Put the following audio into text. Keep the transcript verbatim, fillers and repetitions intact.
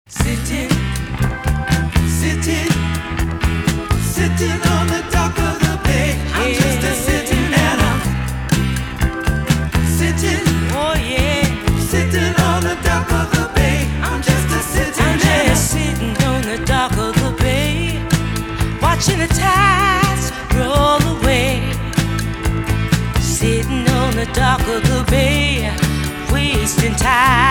Sitting, sitting, sitting on the dock of the bay. I'm just a sitting and I'm sitting. Oh yeah, sitting on the dock of the bay. I'm just a sitting. I'm just sitting on the dock of the bay, watching the tides roll away. Sitting on the dock of the bay, wasting time.